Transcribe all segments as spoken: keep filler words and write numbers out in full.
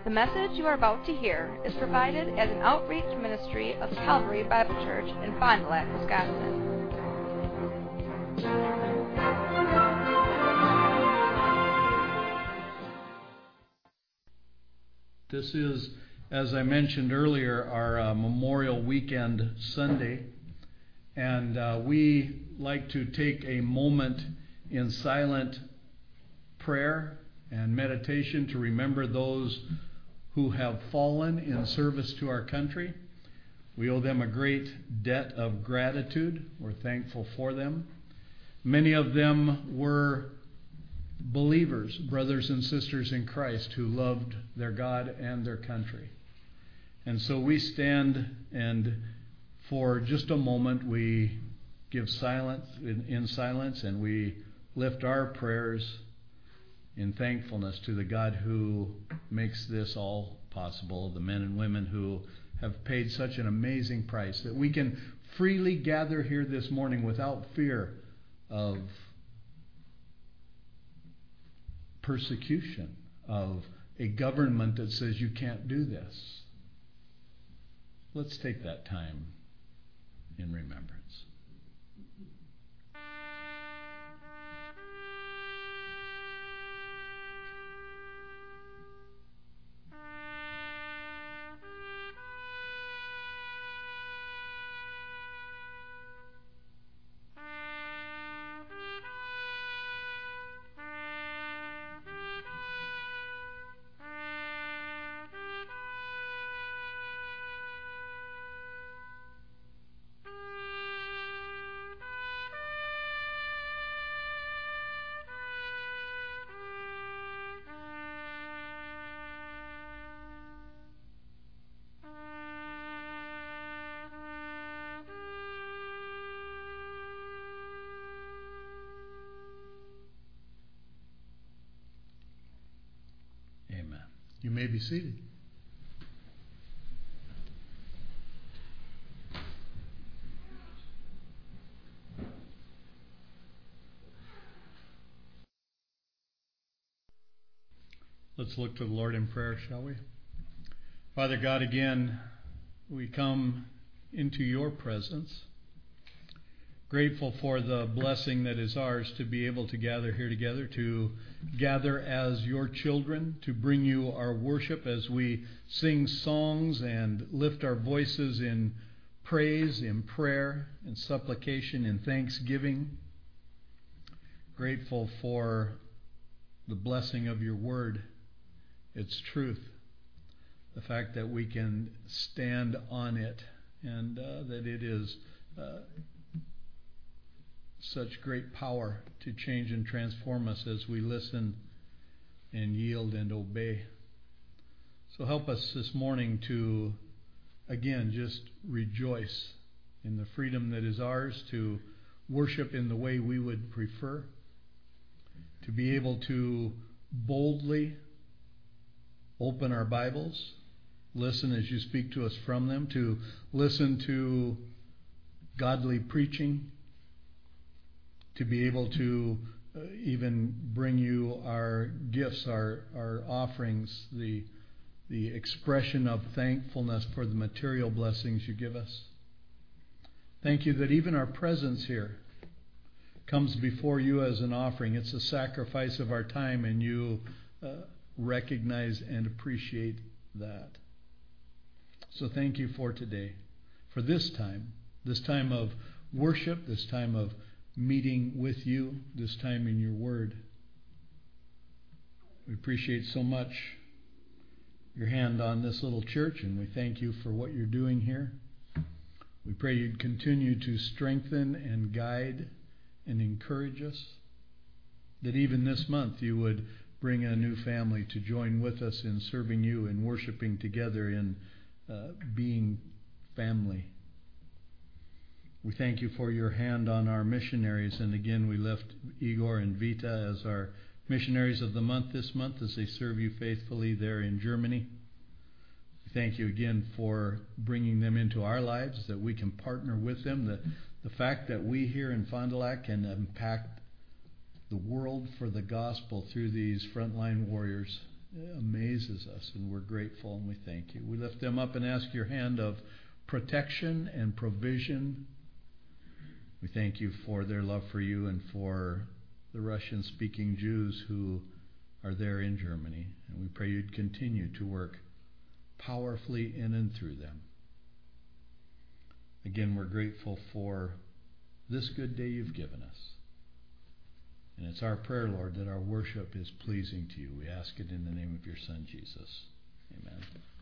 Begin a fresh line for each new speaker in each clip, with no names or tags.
The message you are about to hear is provided as an outreach ministry of Calvary Bible Church in Fond du Lac, Wisconsin.
This is, as I mentioned earlier, our uh, Memorial Weekend Sunday, and uh, we like to take a moment in silent prayer and meditation to remember those who have fallen in service to our country. We owe them a great debt of gratitude. We're thankful for them. Many of them were believers, brothers and sisters in Christ, who loved their God and their country. And so we stand, and for just a moment we give silence in, in silence, and we lift our prayers in thankfulness to the God who makes this all possible, the men and women who have paid such an amazing price that we can freely gather here this morning without fear of persecution, of a government that says you can't do this. Let's take that time in remembrance. You may be seated. Let's look to the Lord in prayer, shall we? Father God, again, we come into your presence, grateful for the blessing that is ours to be able to gather here together, to gather as your children, to bring you our worship as we sing songs and lift our voices in praise, in prayer, in supplication, in thanksgiving. Grateful for the blessing of your word, its truth, the fact that we can stand on it, and uh, that it is uh, such great power to change and transform us as we listen and yield and obey. So help us this morning to, again, just rejoice in the freedom that is ours to worship in the way we would prefer, to be able to boldly open our Bibles, listen as you speak to us from them, to listen to godly preaching, to be able to uh, even bring you our gifts, our, our offerings, the, the expression of thankfulness for the material blessings you give us. Thank you that even our presence here comes before you as an offering. It's a sacrifice of our time, and you uh, recognize and appreciate that. So thank you for today, for this time, this time of worship, this time of meeting with you, this time in your word. We appreciate so much your hand on this little church, and we thank you for what you're doing here. We pray you'd continue to strengthen and guide and encourage us, that even this month you would bring a new family to join with us in serving you and worshiping together in uh, being family. We thank you for your hand on our missionaries, and again we lift Igor and Vita as our missionaries of the month this month as they serve you faithfully there in Germany. We thank you again for bringing them into our lives, that we can partner with them. The, the fact that we here in Fond du Lac can impact the world for the gospel through these frontline warriors amazes us, and we're grateful and we thank you. We lift them up and ask your hand of protection and provision. We thank you for their love for you and for the Russian-speaking Jews who are there in Germany. And we pray you'd continue to work powerfully in and through them. Again, we're grateful for this good day you've given us. And it's our prayer, Lord, that our worship is pleasing to you. We ask it in the name of your Son, Jesus. Amen.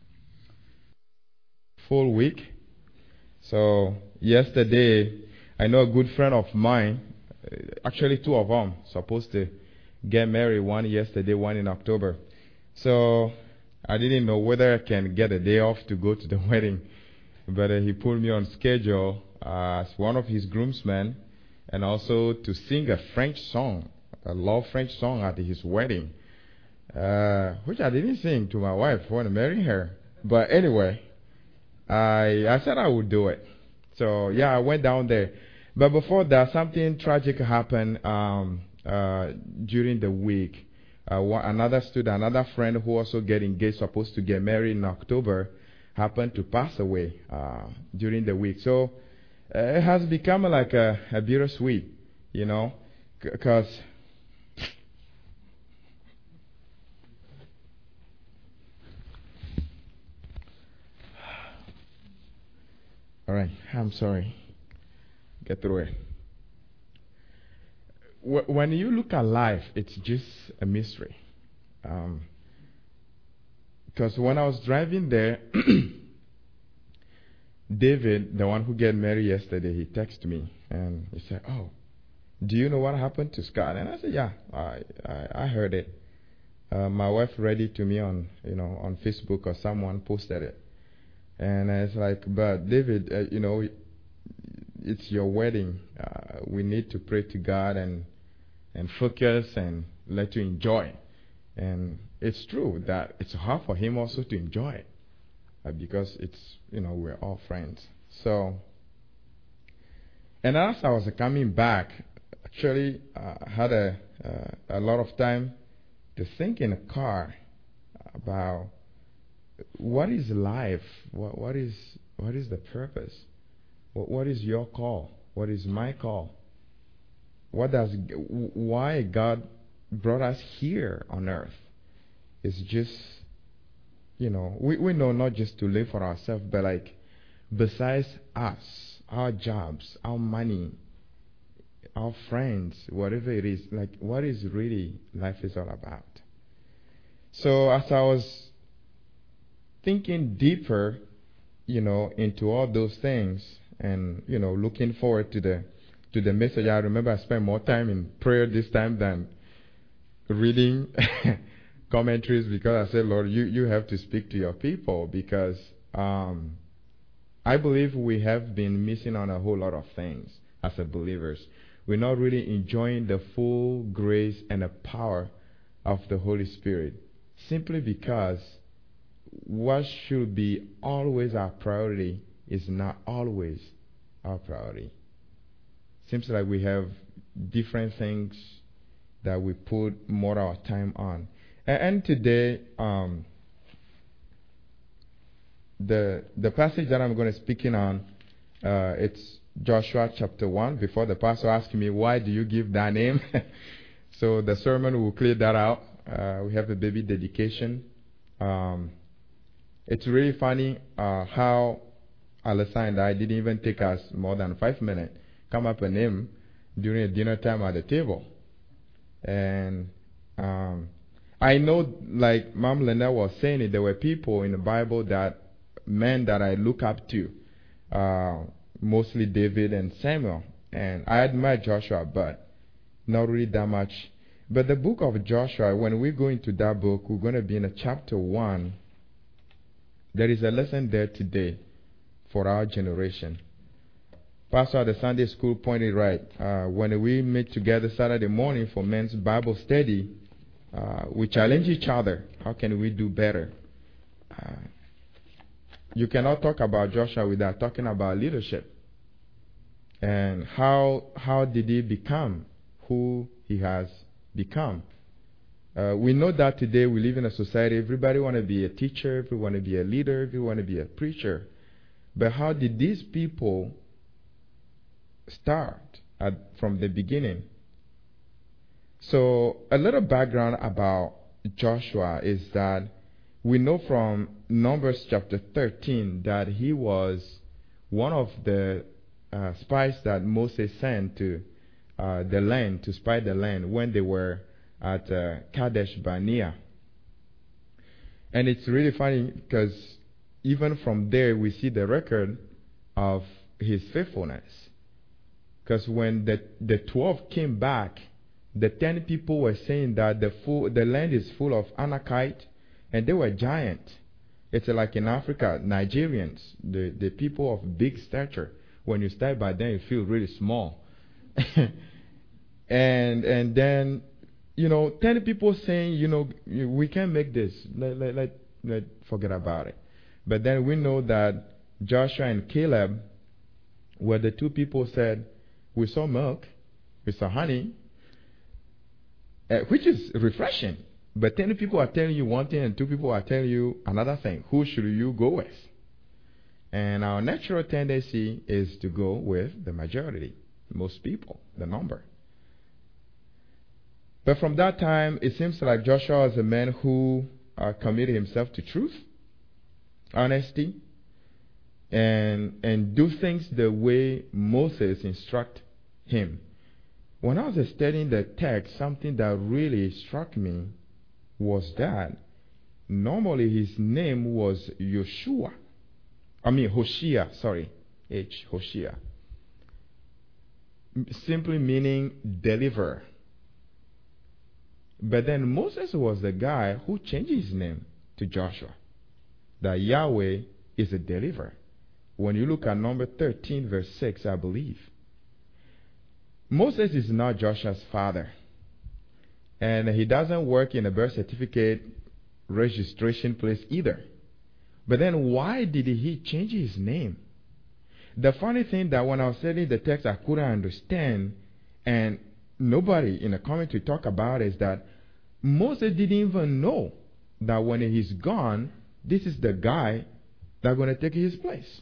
Full week. So yesterday, I know a good friend of mine, actually two of them, supposed to get married, one yesterday, one in October. So I didn't know whether I can get a day off to go to the wedding. But uh, he put me on schedule uh, as one of his groomsmen, and also to sing a French song, a love French song at his wedding, uh, which I didn't sing to my wife when I married her. But anyway, I I said I would do it. So yeah, I went down there. But before that, something tragic happened um, uh, during the week. Uh, one, another student, another friend who also get engaged, supposed to get married in October, happened to pass away uh, during the week. So uh, it has become like a, a bittersweet, you know, because all right, I'm sorry. Get through it. When you look at life, it's just a mystery. Um, because when I was driving there, David, the one who got married yesterday, he texted me and he said, "Oh, do you know what happened to Scott?" And I said, "Yeah, I I, I heard it. Uh, my wife read it to me on you know on Facebook, or someone posted it." And it's like, "But David, uh, you know, it's your wedding. Uh, we need to pray to God and and focus and let you enjoy." And it's true that it's hard for him also to enjoy it uh, because it's, you know, we're all friends. So, and as I was coming back, actually, I uh, had a uh, a lot of time to think in a car about what is life, what what is what is the purpose, what what is your call, what is my call, what does why God brought us here on earth. It's just, you know, we, we know not just to live for ourselves, but like besides us, our jobs, our money, our friends, whatever it is, like what is really life is all about. So as I was thinking deeper, you know, into all those things and, you know, looking forward to the to the message, I remember I spent more time in prayer this time than reading commentaries, because I said, Lord, you, you have to speak to your people, because um, I believe we have been missing on a whole lot of things as a believers. We're not really enjoying the full grace and the power of the Holy Spirit, simply because what should be always our priority is not always our priority. Seems like we have different things that we put more of our time on. And, and today, um, the the passage that I'm going to speak in on, uh, it's Joshua chapter one. Before the pastor asked me, why do you give that name? So the sermon will clear that out. Uh, we have a baby dedication. Um, it's really funny uh, how Alyssa and I didn't even take us more than five minutes come up a name during a dinner time at the table. And um, I know, like Mom Linda was saying it, there were people in the Bible, that men that I look up to, uh, mostly David and Samuel. And I admire Joshua, but not really that much. But the book of Joshua, when we go into that book, we're going to be in a chapter one. There is a lesson there today for our generation. Pastor at the Sunday school pointed right. Uh, when we meet together Saturday morning for men's Bible study, uh, we challenge each other. How can we do better? Uh, you cannot talk about Joshua without talking about leadership. And how how did he become who he has become? Uh, we know that today we live in a society, everybody want to be a teacher, everyone want to be a leader, everyone want to be a preacher. But how did these people start at, from the beginning? So a little background about Joshua is that we know from Numbers chapter thirteen that he was one of the uh, spies that Moses sent to uh, the land, to spy the land when they were at uh, Kadesh Barnea. And it's really funny because even from there we see the record of his faithfulness. Because when the, the twelve came back, the ten people were saying that the full, the land is full of Anakite, and they were giant. It's like in Africa, Nigerians, the, the people of big stature. When you stand by them, you feel really small. and and then, you know, ten people saying, you know, we can't make this. Let, let, let, let forget about it. But then we know that Joshua and Caleb were the two people said, we saw milk, we saw honey, uh, which is refreshing. But ten people are telling you one thing and two people are telling you another thing. Who should you go with? And our natural tendency is to go with the majority, most people, the number. But from that time, it seems like Joshua was a man who uh, committed himself to truth, honesty, and and do things the way Moses instructed him. When I was studying the text, something that really struck me was that normally his name was Joshua. I mean Hoshea, sorry, H, Hoshea. Simply meaning deliverer. But then Moses was the guy who changed his name to Joshua. That Yahweh is a deliverer. When you look at number thirteen, verse six, I believe. Moses is not Joshua's father. And he doesn't work in a birth certificate registration place either. But then why did he change his name? The funny thing that when I was studying the text, I couldn't understand, and nobody in the commentary talk about is that Moses didn't even know that when he's gone, this is the guy that's going to take his place.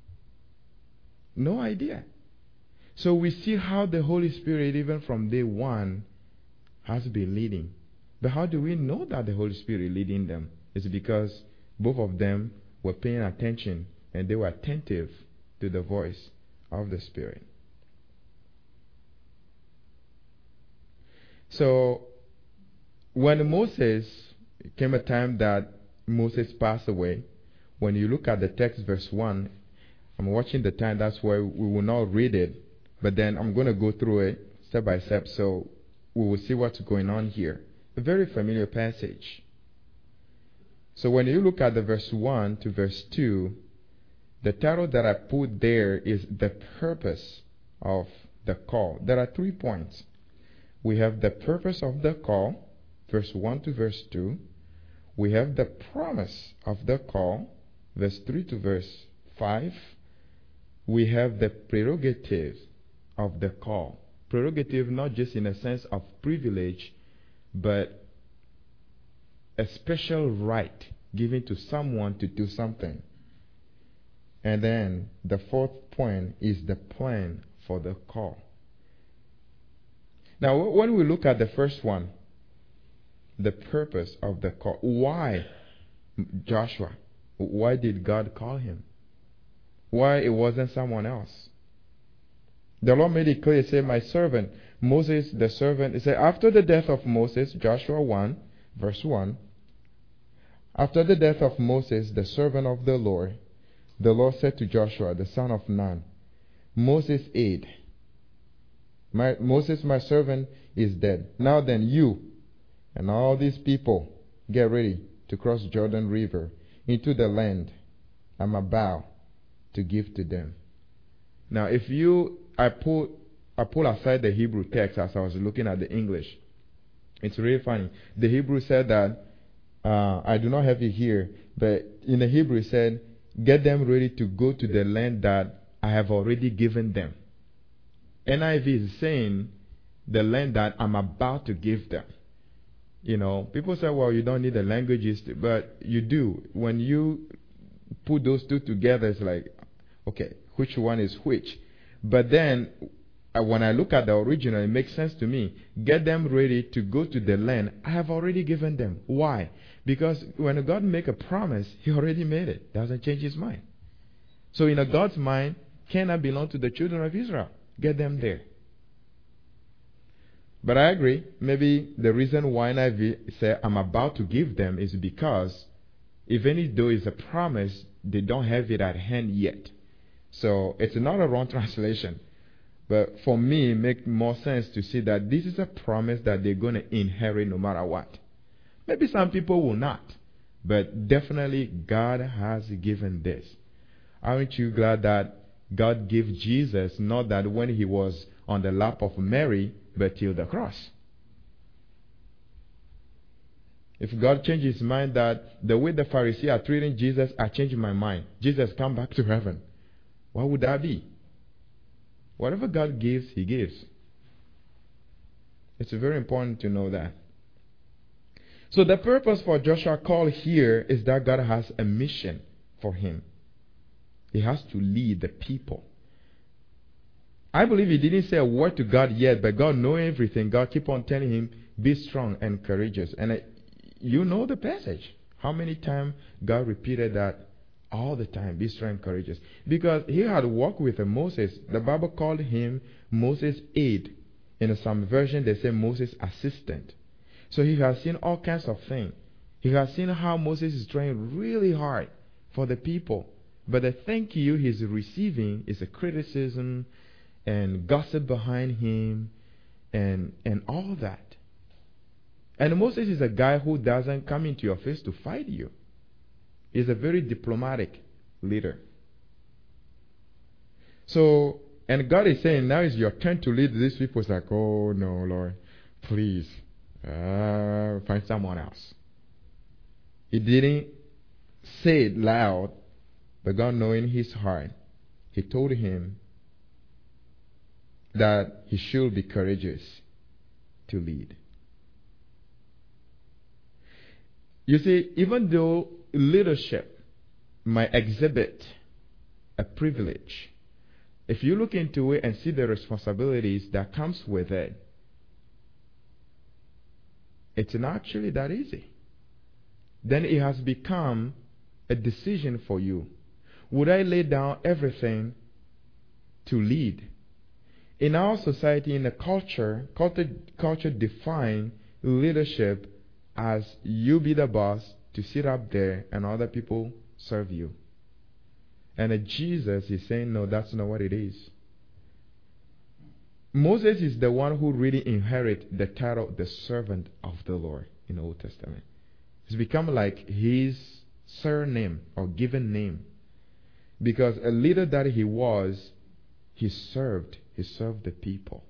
No idea. So we see how the Holy Spirit, even from day one, has been leading. But how do we know that the Holy Spirit leading them? It's because both of them were paying attention and they were attentive to the voice of the Spirit. So when Moses, it came a time that Moses passed away. When you look at the text, verse one, I'm watching the time, that's why we will not read it. But then I'm going to go through it step by step so we will see what's going on here. A very familiar passage. So when you look at the verse one to verse two, the title that I put there is the purpose of the call. There are three points. We have the purpose of the call, verse one to verse two. We have the promise of the call, verse three to verse five. We have the prerogative of the call. Prerogative not just in a sense of privilege, but a special right given to someone to do something. And then the fourth point is the plan for the call. Now, when we look at the first one, the purpose of the call, why Joshua? Why did God call him? Why it wasn't someone else? The Lord made it clear, he said, my servant, Moses, the servant, he said, after the death of Moses, Joshua one, verse one, after the death of Moses, the servant of the Lord, the Lord said to Joshua, the son of Nun, Moses' aide, my, Moses, my servant, is dead. Now then, you and all these people get ready to cross Jordan River into the land I'm about to give to them. Now, if you, I pull, I pull aside the Hebrew text as I was looking at the English. It's really funny. The Hebrew said that, uh, I do not have it here, but in the Hebrew it said, get them ready to go to the land that I have already given them. N I V is saying the land that I'm about to give them. You know, people say, well, you don't need the languages, to, but you do. When you put those two together, it's like, okay, which one is which? But then, uh, when I look at the original, it makes sense to me. Get them ready to go to the land I have already given them. Why? Because when God make a promise, He already made it. Doesn't change His mind. So in a God's mind, Canaan belong to the children of Israel. Get them there. But I agree. Maybe the reason why N I V say I'm about to give them is because even though it's a promise, they don't have it at hand yet. So it's not a wrong translation. But for me, it makes more sense to see that this is a promise that they're going to inherit no matter what. Maybe some people will not. But definitely God has given this. Aren't you glad that God gave Jesus, not that when He was on the lap of Mary, but till the cross? If God changed His mind that the way the Pharisees are treating Jesus, I changed my mind. Jesus come back to heaven. What would that be? Whatever God gives, He gives. It's very important to know that. So the purpose for Joshua call here is that God has a mission for him. He has to lead the people. I believe he didn't say a word to God yet, but God knows everything. God keep on telling him, be strong and courageous. And uh, you know the passage. How many times God repeated that? All the time, be strong and courageous. Because he had walked with uh, Moses. The Bible called him Moses' aide. In some version, they say Moses' assistant. So he has seen all kinds of things. He has seen how Moses is trying really hard for the people. But the thank you he's receiving is a criticism and gossip behind him and and all that. And Moses is a guy who doesn't come into your face to fight you. He's a very diplomatic leader. So, and God is saying, now is your turn to lead these people. It's like, oh no, Lord, please, uh, find someone else. He didn't say it loud, but God knowing his heart, he told him that he should be courageous to lead. You see, even though leadership might exhibit a privilege, if you look into it and see the responsibilities that comes with it, it's not actually that easy. Then it has become a decision for you. Would I lay down everything to lead? In our society, in the culture, culture, culture defines leadership as you be the boss to sit up there and other people serve you. And uh, Jesus is saying, no, that's not what it is. Moses is the one who really inherited the title, the servant of the Lord in the Old Testament. It's become like his surname or given name. Because a leader that he was, he served. He served the people.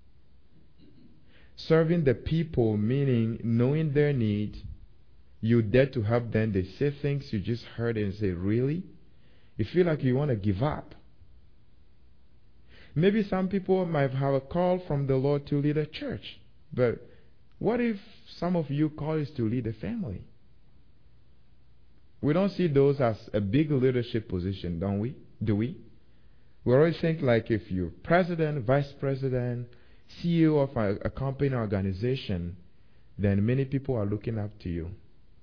Serving the people meaning knowing their needs. You dare to help them. They say things you just heard and say, really? You feel like you want to give up. Maybe some people might have a call from the Lord to lead a church. But what if some of you call is to lead a family? We don't see those as a big leadership position, don't we? Do we? We always think like if you're president, vice president, C E O of a, a company or organization, then many people are looking up to you.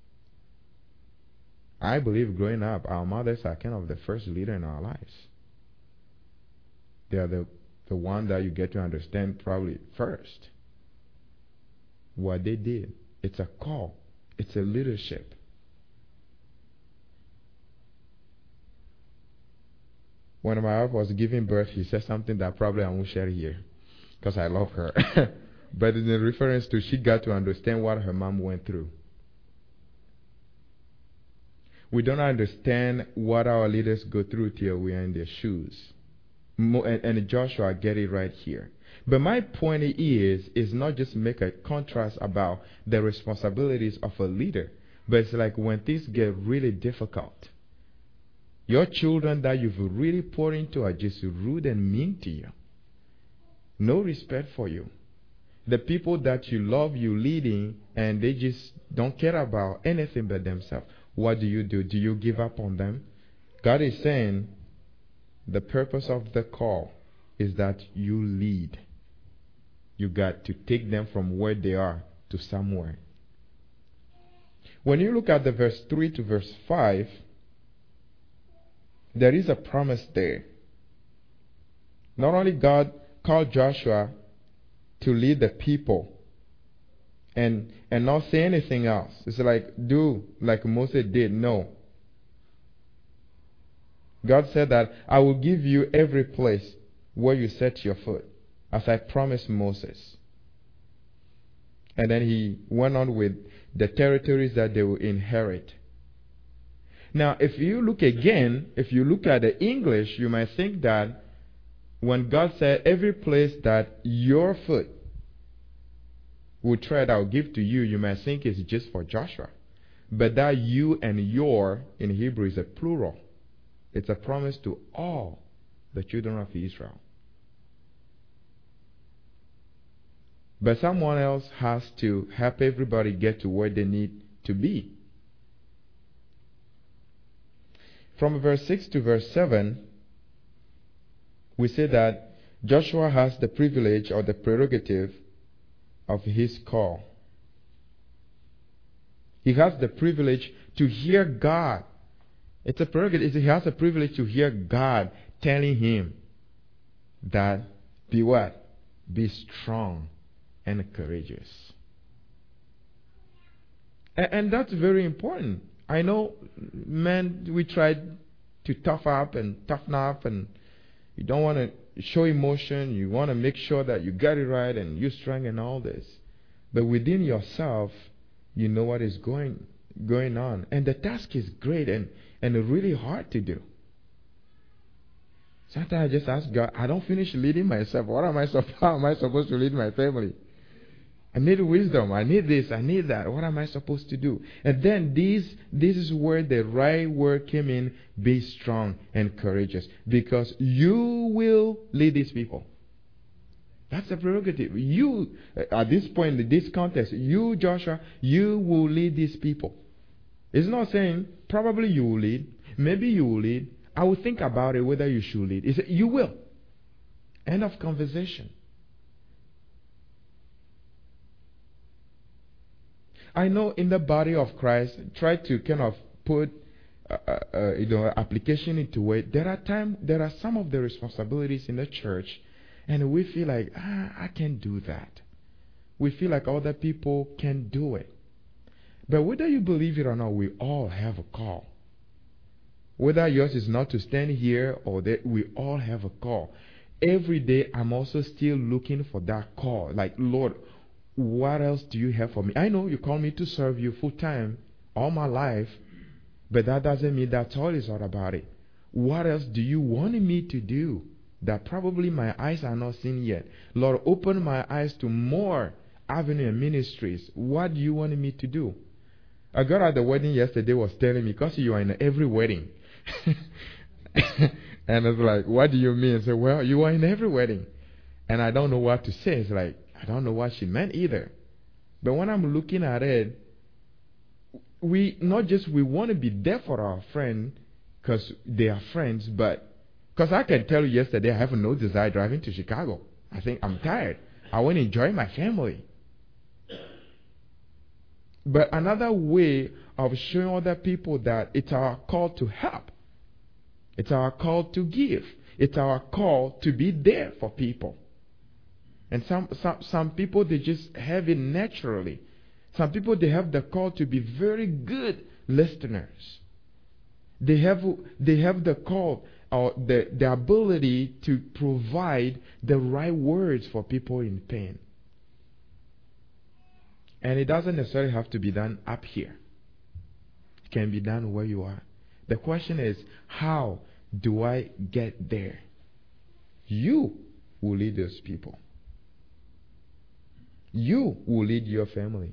I believe growing up, our mothers are kind of the first leader in our lives. They are the, the one that you get to understand probably first. What they did. It's a call. It's a leadership. When my wife was giving birth, she said something that probably I won't share here because I love her. But in reference to she got to understand what her mom went through. We don't understand what our leaders go through till we are in their shoes. Mo- and, and Joshua get it right here. But my point is, is not just make a contrast about the responsibilities of a leader, but it's like when things get really difficult. Your children that you've really poured into are just rude and mean to you. No respect for you. the people that you love, you leading, and they just don't care about anything but themselves. What do you do? Do you give up on them? God is saying the purpose of the call is that you lead. You got to take them from where they are to somewhere. When you look at the verse three to verse five, there is a promise there. Not only God called Joshua to lead the people and and not say anything else. It's like, do like Moses did. No. God said that I will give you every place where you set your foot, as I promised Moses. And then he went on with the territories that they will inherit. Now, if you look again, if you look at the English, you might think that when God said every place that your foot will tread, I'll give to you, you might think it's just for Joshua. But that you and your in Hebrew is a plural. It's a promise to all the children of Israel. But someone else has to help everybody get to where they need to be. From verse six to verse seven, we say that Joshua has the privilege or the prerogative of his call. He has the privilege to hear God. It's a prerogative. He has a privilege to hear God telling him that be what? Be strong and courageous. And, and that's very important. I know, men, we try to tough up and toughen up, and you don't want to show emotion. You want to make sure that you get it right and you're strong and all this. But within yourself, you know what is going going on. And the task is great and, and really hard to do. Sometimes I just ask God, I don't finish leading myself. What am I, how am I supposed to lead my family? I need wisdom. I need this. I need that. What am I supposed to do? And then this, this is where the right word came in. Be strong and courageous. Because you will lead these people. That's the prerogative. You, at this point, in this context, you, Joshua, you will lead these people. It's not saying, probably you will lead. Maybe you will lead. I will think about it whether you should lead. It's, you will. End of conversation. I know in the body of Christ, try to kind of put uh, uh, you know, application into it. There are times, there are some of the responsibilities in the church, and we feel like, ah, I can't do that. We feel like other people can do it. But whether you believe it or not, we all have a call. Whether yours is not to stand here or that, we all have a call. Every day, I'm also still looking for that call. Like, Lord, what else do you have for me? I know you call me to serve you full time all my life, but that doesn't mean that's all it's all about it. What else do you want me to do that probably my eyes are not seeing yet? Lord, open my eyes to more avenue and ministries. What do you want me to do? A girl at the wedding yesterday was telling me, because you are in every wedding. And I was like, what do you mean? I said, well, you are in every wedding. And I don't know what to say. It's like, I don't know what she meant either. But when I'm looking at it, we not just we want to be there for our friend because they are friends, but because I can tell you yesterday I have no desire driving to Chicago. I think I'm tired. I want to enjoy my family. But another way of showing other people that it's our call to help. It's our call to give. It's our call to be there for people. And some, some, some people, they just have it naturally. Some people, they have the call to be very good listeners. They have, they have the call or the, the ability to provide the right words for people in pain. And it doesn't necessarily have to be done up here. It can be done where you are. The question is, how do I get there? You will lead those people. You will lead your family.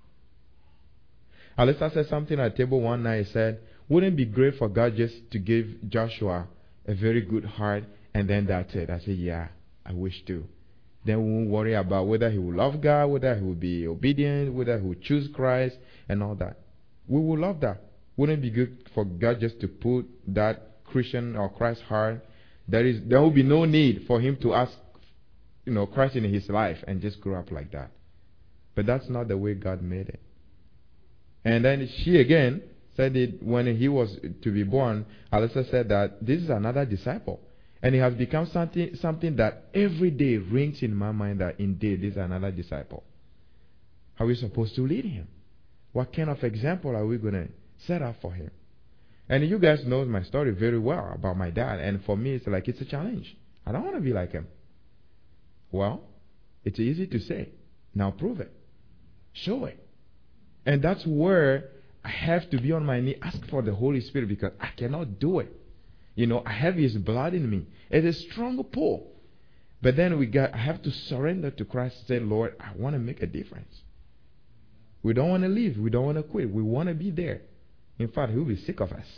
Alyssa said something at table one night. He said, wouldn't it be great for God just to give Joshua a very good heart and then that's it? I said, yeah, I wish to. then we won't worry about whether he will love God, whether he will be obedient, whether he will choose Christ, and all that. We will love that. Wouldn't it be good for God just to put that Christian or Christ heart? There is, there will be no need for him to ask, you know, Christ in his life and just grow up like that. But that's not the way God made it. And then she again said it when he was to be born. Alyssa said that this is another disciple. And it has become something, something that every day rings in my mind that indeed this is another disciple. How are we supposed to lead him? What kind of example are we going to set up for him? And you guys know my story very well about my dad. And for me, it's like it's a challenge. I don't want to be like him. Well, it's easy to say. Now prove it. Show it. And that's where I have to be on my knee, ask for the Holy Spirit, because I cannot do it. You know, I have his blood in me. It's a strong pull. But then we got I have to surrender to Christ and say, Lord, I want to make a difference. We don't want to leave. We don't want to quit. We want to be there. In fact, he will be sick of us.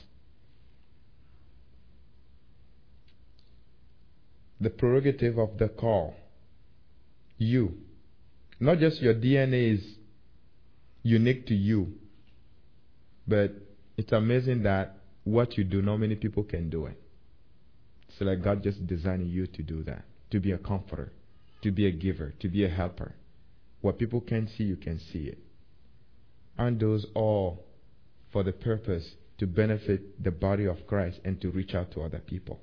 The prerogative of the call. You. Not just your D N A is unique to you. But it's amazing that what you do, not many people can do it. So like God just designed you to do that. To be a comforter. To be a giver. To be a helper. What people can't see, you can see it. Aren't those all for the purpose to benefit the body of Christ and to reach out to other people?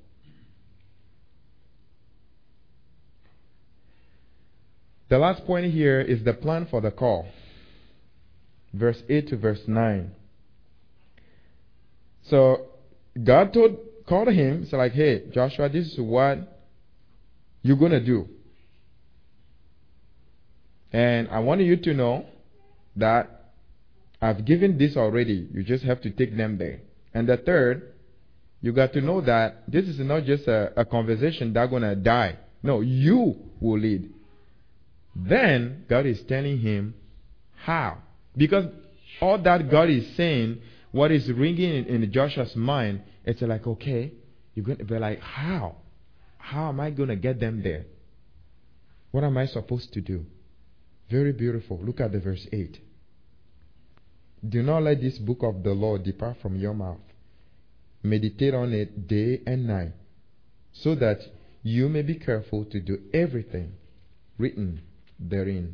The last point here is the plan for the call. Verse eight to verse nine. So God told, called him, it's like, hey, Joshua, this is what you're going to do. And I want you to know that I've given this already. You just have to take them there. And the third, you got to know that this is not just a, a conversation that's going to die. No, you will lead. Then God is telling him how. Because all that God is saying, what is ringing in, in Joshua's mind, it's like, okay, you're going to be like, how? How am I going to get them there? What am I supposed to do? Very beautiful. Look at the verse eight. Do not let this book of the law depart from your mouth. Meditate on it day and night, so that you may be careful to do everything written therein.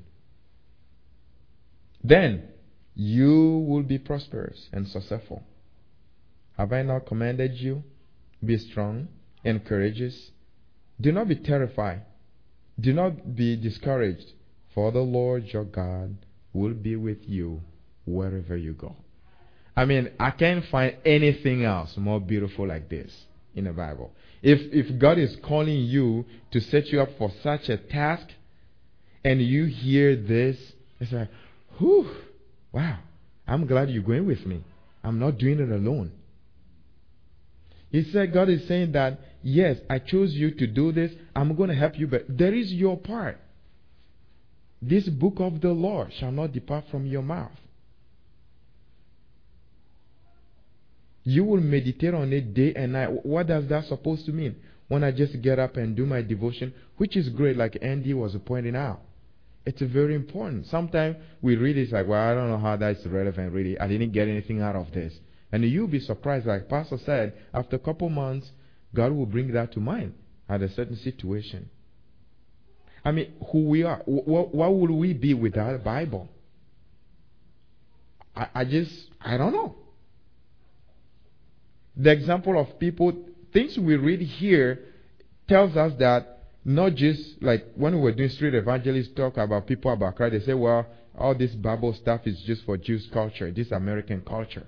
Then you will be prosperous and successful. Have I not commanded you? Be strong and courageous. Do not be terrified. Do not be discouraged, for the Lord your God will be with you wherever you go. I mean, I can't find anything else more beautiful like this in the Bible. If if God is calling you to set you up for such a task, and you hear this, it's like, whew, wow, I'm glad you're going with me. I'm not doing it alone. He said, God is saying that, yes, I chose you to do this. I'm going to help you, but there is your part. This book of the law shall not depart from your mouth. You will meditate on it day and night. What does that supposed to mean? When I just get up and do my devotion, which is great, like Andy was pointing out. It's very important. Sometimes we read it like, well, I don't know how that's relevant really. I didn't get anything out of this. And you'll be surprised, like Pastor said, after a couple months, God will bring that to mind at a certain situation. I mean, who we are. What, what would we be without a Bible? I, I just, I don't know. The example of people, things we read here tells us that not just like when we were doing street evangelists talk about people about Christ, they say, well, all this Bible stuff is just for Jewish culture, this American culture.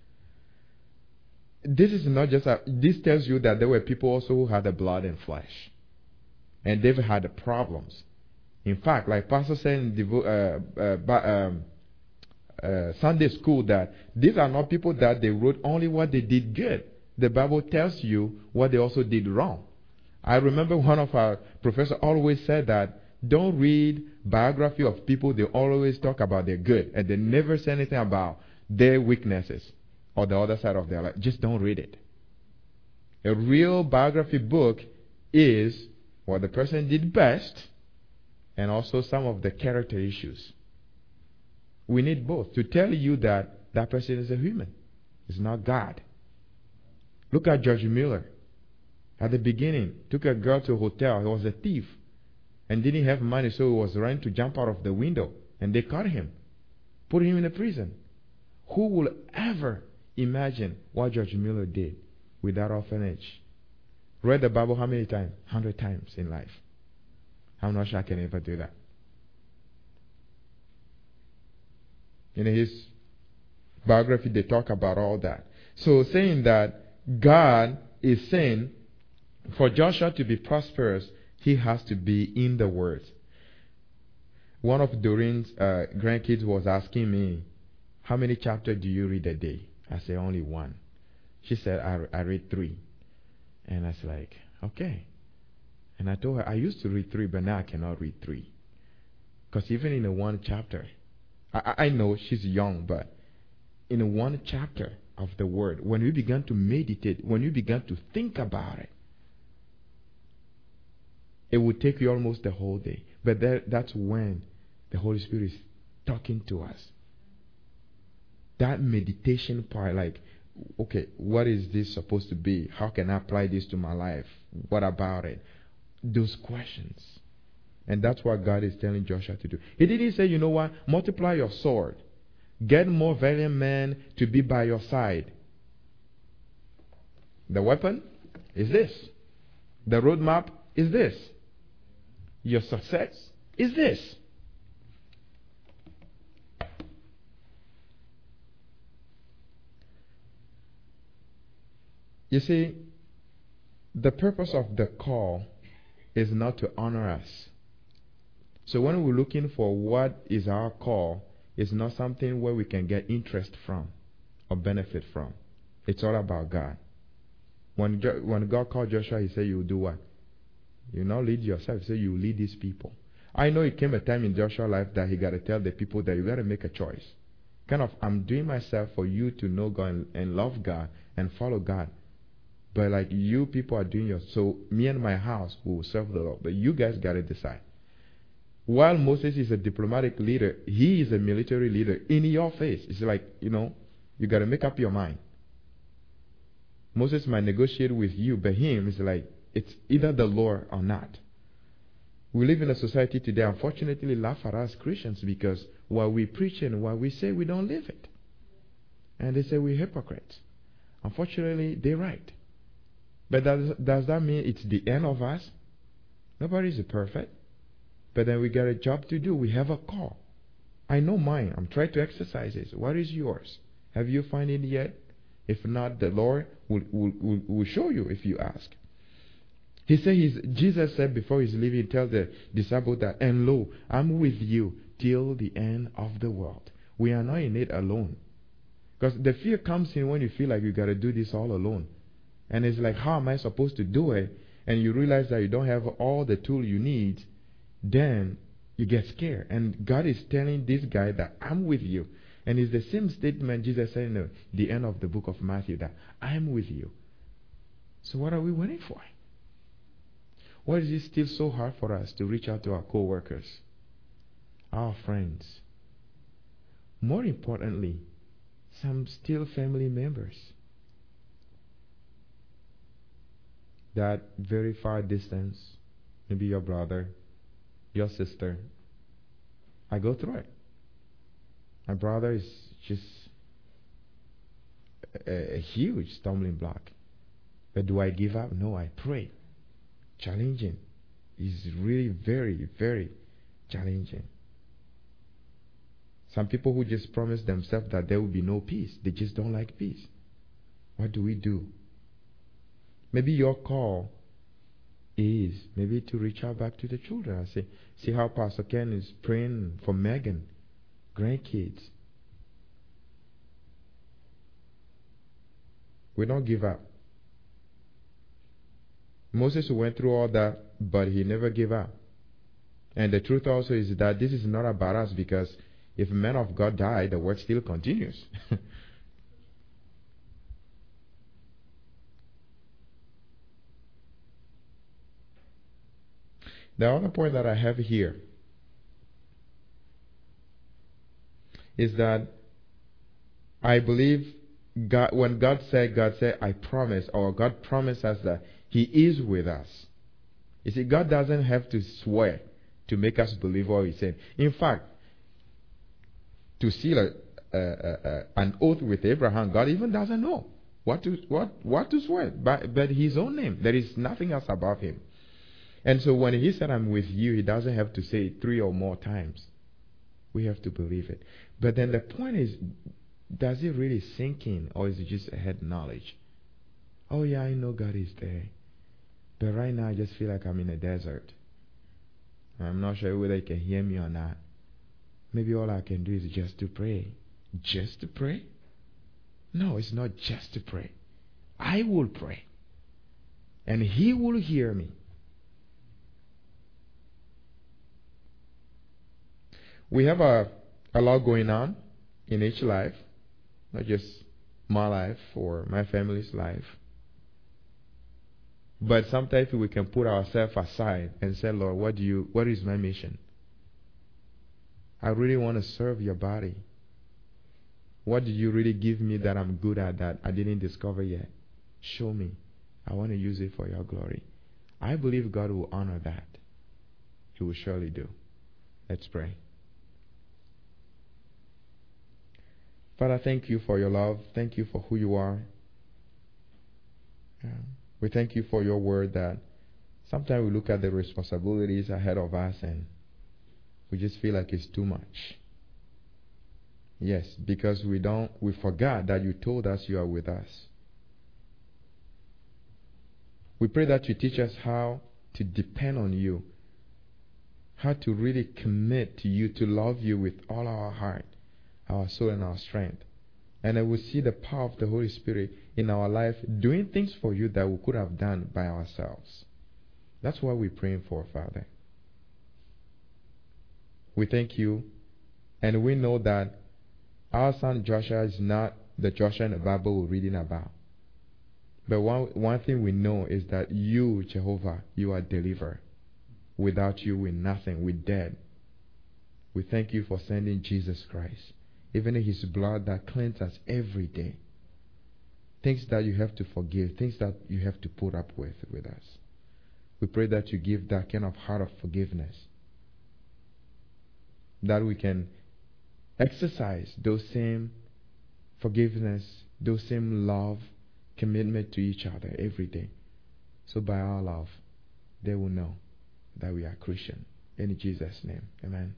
This is not just, a, this tells you that there were people also who had the blood and flesh. And they've had problems. In fact, like Pastor said in the, uh, uh, um, uh, Sunday school, that these are not people that they wrote only what they did good. The Bible tells you what they also did wrong. I remember one of our professors always said that don't read biography of people. They always talk about their good, and they never say anything about their weaknesses or the other side of their life. Just don't read it. A real biography book is what the person did best and also some of the character issues. We need both to tell you that that person is a human. It's not God. Look at George Miller. At the beginning, took a girl to a hotel. He was a thief and didn't have money, so he was trying to jump out of the window. And they caught him, put him in a prison. Who will ever imagine what George Miller did with that orphanage? Read the Bible how many times? Hundred times in life. I'm not sure I can ever do that. In his biography, they talk about all that. So saying that God is saying for Joshua to be prosperous, he has to be in the Word. One of Doreen's uh, grandkids was asking me, how many chapters do you read a day? I said, only one. She said, I, I read three. And I was like, okay. And I told her, I used to read three, but now I cannot read three. Because even in a one chapter, I, I know she's young, but in a one chapter of the Word, when you begin to meditate, when you begin to think about it, it would take you almost the whole day. But that, that's when the Holy Spirit is talking to us. That meditation part, like, okay, what is this supposed to be? How can I apply this to my life? What about it? Those questions. And that's what God is telling Joshua to do. He didn't say, you know what, multiply your sword. Get more valiant men to be by your side. The weapon is this. The roadmap is this. Your success is this. You see, the purpose of the call is not to honor us. So when we're looking for what is our call, it's not something where we can get interest from or benefit from. It's all about God. When, when God called Joshua, he said, you will do what? You will not lead yourself. He said, you will lead these people. I know it came a time in Joshua's life that he got to tell the people that you got to make a choice. Kind of, I'm doing myself for you to know God and, and love God and follow God. But like you people are doing yours. So me and my house will serve the Lord. But you guys got to decide. While Moses is a diplomatic leader, he is a military leader in your face. It's like, you know, you got to make up your mind. Moses might negotiate with you, but him is like, it's either the Lord or not. We live in a society today, unfortunately, laugh at us Christians because what we preach and what we say, we don't live it. And they say we're hypocrites. Unfortunately, they're right. But does, does that mean it's the end of us? Nobody's perfect. But then we got a job to do. We have a call. I know mine. I'm trying to exercise it. What is yours? Have you found it yet? If not, the Lord will, will, will, will show you if you ask. He said, he's, Jesus said before he's leaving, tell the disciples that, and lo, I'm with you till the end of the world. We are not in it alone. Because the fear comes in when you feel like you got to do this all alone. And it's like, how am I supposed to do it? And you realize that you don't have all the tool you need. Then you get scared. And God is telling this guy that I'm with you. And it's the same statement Jesus said in the end of the book of Matthew, that I'm with you. So what are we waiting for? Why is it still so hard for us to reach out to our co-workers, our friends? More importantly, some still family members that very far distance, maybe your brother, your sister. I go through it. My brother is just a, a huge stumbling block. But do I give up? No, I pray. Challenging. It's really very, very challenging. Some people who just promise themselves that there will be no peace. They just don't like peace. What do we do? Maybe your call is maybe to reach out back to the children. I say, see how Pastor Ken is praying for Megan, grandkids. We don't give up. Moses went through all that, but he never gave up. And the truth also is that this is not about us, because if men of God die, the work still continues. The other point that I have here is that I believe God, when God said, God said, I promise, or God promised us that He is with us. You see, God doesn't have to swear to make us believe what He said. In fact, to seal a, a, a, a, an oath with Abraham, God even doesn't know what to what what to swear, but, but His own name. There is nothing else above Him. And so when He said, I'm with you, He doesn't have to say it three or more times. We have to believe it. But then the point is, does it really sink in, or is it just a head knowledge? Oh yeah, I know God is there. But right now I just feel like I'm in a desert. I'm not sure whether you can hear me or not. Maybe all I can do is just to pray. Just to pray? No, it's not just to pray. I will pray. And He will hear me. We have a, a lot going on in each life. Not just my life or my family's life. But sometimes we can put ourselves aside and say, Lord, what do you, what is my mission? I really want to serve your body. What did you really give me that I'm good at that I didn't discover yet? Show me. I want to use it for your glory. I believe God will honor that. He will surely do. Let's pray. Father, thank you for your love. Thank you for who you are. Yeah. We thank you for your word that sometimes we look at the responsibilities ahead of us and we just feel like it's too much. Yes, because we don't, we forgot that you told us you are with us. We pray that you teach us how to depend on you, how to really commit to you, to love you with all our heart, our soul and our strength. And that we see the power of the Holy Spirit in our life, doing things for you that we could have done by ourselves. That's what we're praying for, Father. We thank you, and we know that our son Joshua is not the Joshua in the Bible we're reading about. But one, one thing we know is that you, Jehovah, you are deliverer. Without you, we're nothing. We're dead. We thank you for sending Jesus Christ. Even His blood that cleanses us every day. Things that you have to forgive. Things that you have to put up with with us. We pray that you give that kind of heart of forgiveness. That we can exercise those same forgiveness, those same love, commitment to each other every day. So by our love, they will know that we are Christian. In Jesus' name, amen.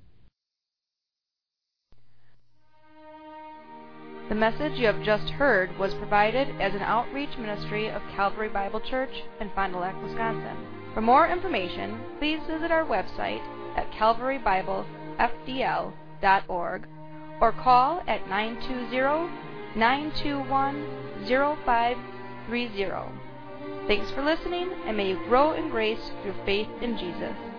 The message you have just heard was provided as an outreach ministry of Calvary Bible Church in Fond du Lac, Wisconsin. For more information, please visit our website at calvary bible f d l dot org or call at nine two zero, nine two one, zero five three zero. Thanks for listening, and may you grow in grace through faith in Jesus.